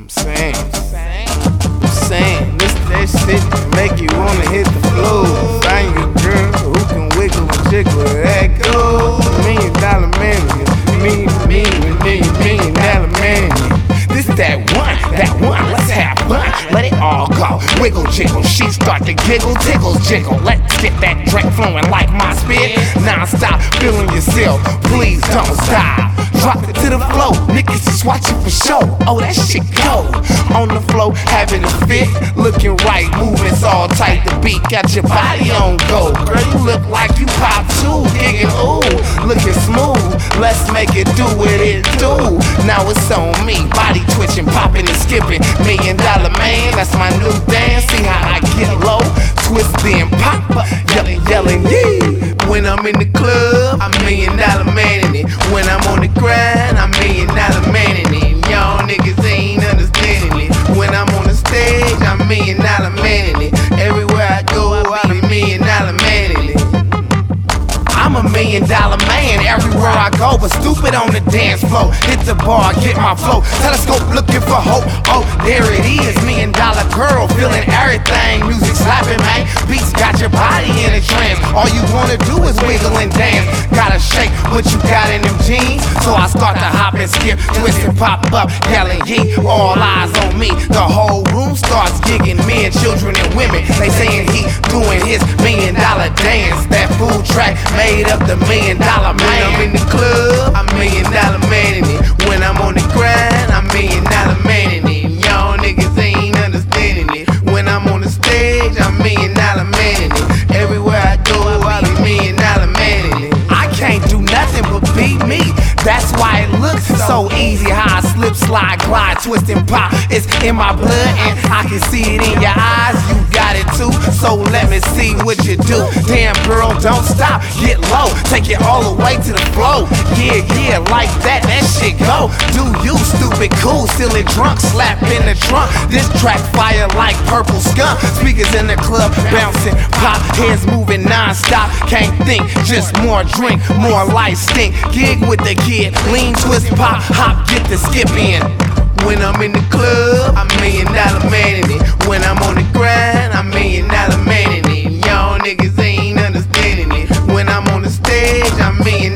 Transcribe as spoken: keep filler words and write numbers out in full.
I'm saying, I'm saying, this that shit make you wanna hit the floor. Find your girl who can wiggle and jiggle that go. Million dollar man, me, me, me, million dollar man. This that one, that one, let's have fun. Let it all go. Wiggle, jiggle, she start to giggle, tickle, jiggle. Let's get that drink flowing like my spit. Non-stop, feeling yourself, please don't stop. Drop it to the flow, niggas just watching for show. Oh, that shit go. On the flow, having a fit, looking right, movements all tight. The beat got your body on go. Girl, you look like you pop too, gigging ooh, looking smooth. Let's make it do what it do. Now it's on me, body twitching, popping and skipping. Million dollar man, that's my new dance. See how I get low, twist then pop, yelling, yelling, yeah. When I'm in the club, I'm million dollar man in it. When I'm on the grind, I'm million dollar man in it. Y'all niggas ain't understanding it. When I'm on the stage, I'm million dollar man in it. Everywhere I go, I be million dollar man in it. I'm a million dollar man everywhere I go, but stupid on the dance floor. Hit the bar, get my flow. Telescope looking for hope. Oh, there it is. Million dollar girl, feeling everything. Music slapping, man. Beats got your body in a trance. All you wanna do is wiggle and dance. Gotta shake what you got in them jeans. So I start to hop and skip, twist and pop up, yelling yee. All eyes on me. The whole room starts gigging. Men, children, and women. They saying he doing his million dollar dance. That food track made up the million dollar man. When I'm in the club, I'm million dollar man in it. When I'm on the grind, I'm million dollar man in it. Y'all niggas ain't understanding it. When I'm on the stage, I'm million dollar man in it. Everywhere I go, I be million dollar man in it. I can't do nothing but beat me. That's why it looks so easy. How I slip, slide, glide, twist and pop. It's in my blood and I can see it in your eyes. You got it too, so let me see what you do. Damn girl, don't stop, get low. Take it all the way to the flow. Yeah, yeah, like that, that shit go. Do you stupid cool, silly drunk, slap in the trunk. This track fire like purple skunk. Speakers in the club bouncing, pop, heads moving non-stop. Can't think, just more drink, more light stink. Gig with the kid, lean, twist, pop, hop, get the skip in. When I'm in the club, I'm million dollar man in it. When I'm on the grind, I'm million dollar man in it. Y'all niggas ain't understanding it. When I'm on the stage, I'm million